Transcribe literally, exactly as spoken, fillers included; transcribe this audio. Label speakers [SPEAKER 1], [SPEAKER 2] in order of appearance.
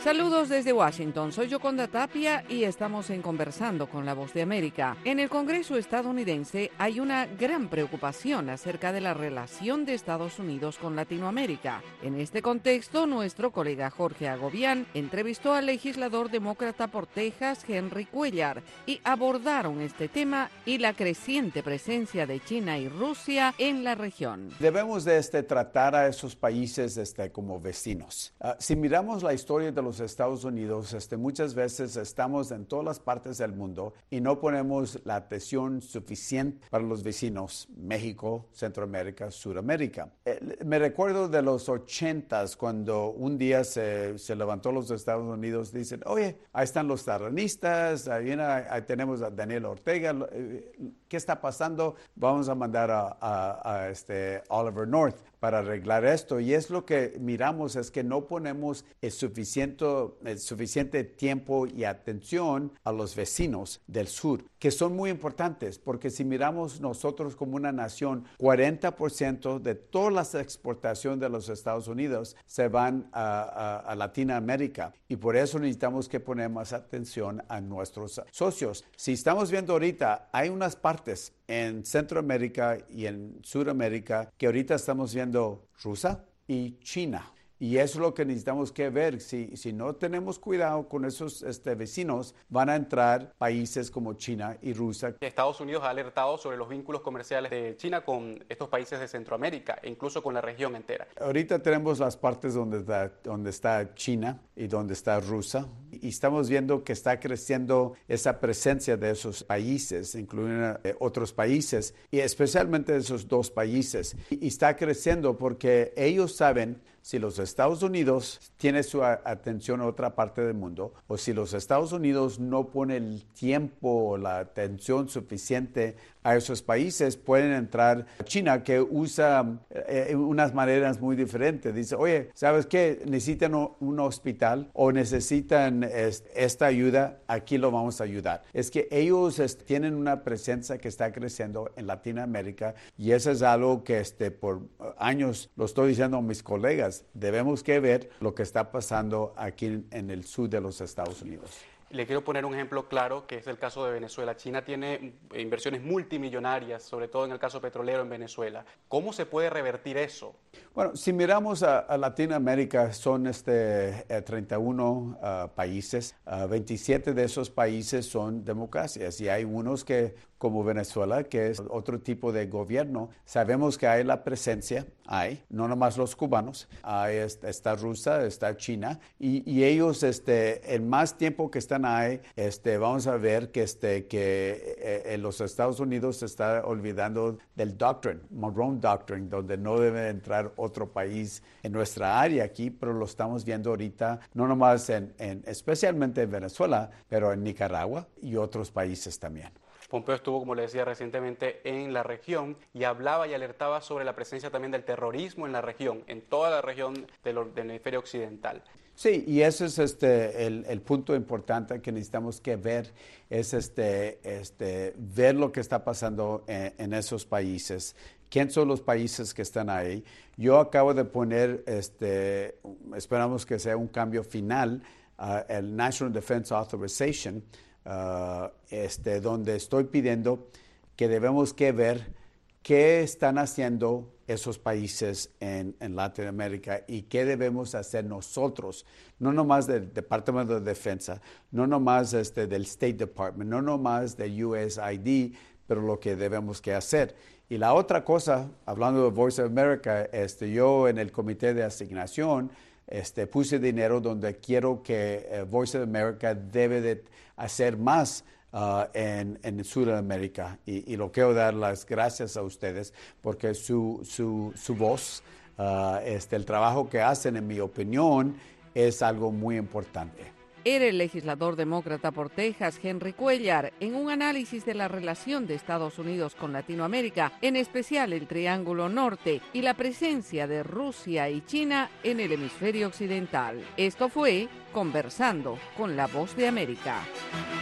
[SPEAKER 1] Saludos desde Washington, soy Yoconda Tapia y estamos en Conversando con la Voz de América. En el Congreso estadounidense hay una gran preocupación acerca de la relación de Estados Unidos con Latinoamérica. En este contexto, nuestro colega Jorge Agobián entrevistó al legislador demócrata por Texas, Henry Cuellar, y abordaron este tema y la creciente presencia de China y Rusia en la región.
[SPEAKER 2] Debemos de este, tratar a esos países este, como vecinos. Uh, si miramos la historia de los Estados Unidos, este, muchas veces estamos en todas las partes del mundo y no ponemos la atención suficiente para los vecinos, México, Centroamérica, Sudamérica. Eh, me recuerdo de los ochentas, cuando un día se, se levantó los Estados Unidos, dicen, oye, ahí están los terroristas, ahí, viene, ahí tenemos a Daniel Ortega, ¿qué está pasando? Vamos a mandar a, a, a este Oliver North para arreglar esto. Y es lo que miramos, es que no ponemos el suficiente, el suficiente tiempo y atención a los vecinos del sur, que son muy importantes, porque si miramos nosotros como una nación, cuarenta por ciento de todas las exportaciones de los Estados Unidos se van a, a, a Latinoamérica, y por eso necesitamos que poner más atención a nuestros socios. Si estamos viendo ahorita, hay unas partes en Centroamérica y en Sudamérica que ahorita estamos viendo Rusia y China. Y eso es lo que necesitamos que ver. Si, si no tenemos cuidado con esos este, vecinos, van a entrar países como China y Rusia.
[SPEAKER 3] Estados Unidos ha alertado sobre los vínculos comerciales de China con estos países de Centroamérica e incluso con la región entera.
[SPEAKER 2] Ahorita tenemos las partes donde está, donde está China y donde está Rusia. Y estamos viendo que está creciendo esa presencia de esos países, incluyendo eh, otros países, y especialmente esos dos países. Y, y está creciendo porque ellos saben si los Estados Unidos tienen su atención a otra parte del mundo, o si los Estados Unidos no ponen el tiempo o la atención suficiente a esos países, pueden entrar a China, que usa eh, unas maneras muy diferentes. Dice, oye, ¿sabes qué? Necesitan un hospital o necesitan es, esta ayuda, aquí lo vamos a ayudar. Es que ellos es, tienen una presencia que está creciendo en Latinoamérica, y eso es algo que este, por años lo estoy diciendo a mis colegas. Debemos que ver lo que está pasando aquí en, en el sur de los Estados Unidos.
[SPEAKER 3] Le quiero poner un ejemplo claro, que es el caso de Venezuela. China tiene inversiones multimillonarias, sobre todo en el caso petrolero en Venezuela. ¿Cómo se puede revertir eso?
[SPEAKER 2] Bueno, si miramos a, a Latinoamérica, son este, eh, treinta y uno uh, países. Uh, veintisiete de esos países son democracias, y hay unos que, como Venezuela, que es otro tipo de gobierno. Sabemos que hay la presencia, hay, no nomás los cubanos, hay, está Rusia, está China, y, y ellos, este, el más tiempo que están ahí, este, vamos a ver que, este, que eh, en los Estados Unidos se está olvidando del Doctrine, Monroe Doctrine, donde no debe entrar otro país en nuestra área aquí, pero lo estamos viendo ahorita, no nomás en, en especialmente en Venezuela, pero en Nicaragua y otros países también.
[SPEAKER 3] Pompeo estuvo, como le decía, recientemente en la región y hablaba y alertaba sobre la presencia también del terrorismo en la región, en toda la región del, del hemisferio occidental.
[SPEAKER 2] Sí, y ese es este, el, el punto importante que necesitamos que ver, es este, este, ver lo que está pasando en, en esos países. ¿Quién son los países que están ahí? Yo acabo de poner, este, esperamos que sea un cambio final, uh, el National Defense Authorization, Uh, este, donde estoy pidiendo que debemos que ver qué están haciendo esos países en, en Latinoamérica y qué debemos hacer nosotros, no nomás del Departamento de Defensa, no nomás este, del State Department, no nomás de U S A I D, pero lo que debemos que hacer. Y la otra cosa, hablando de Voice of America, este, yo en el comité de asignación Este, puse dinero donde quiero que uh, Voice of America debe de hacer más uh, en, en Sudamérica. Y, y lo quiero dar las gracias a ustedes porque su, su, su voz, uh, este, el trabajo que hacen, en mi opinión, es algo muy importante.
[SPEAKER 1] Era el legislador demócrata por Texas, Henry Cuellar, en un análisis de la relación de Estados Unidos con Latinoamérica, en especial el Triángulo Norte y la presencia de Rusia y China en el hemisferio occidental. Esto fue Conversando con la Voz de América.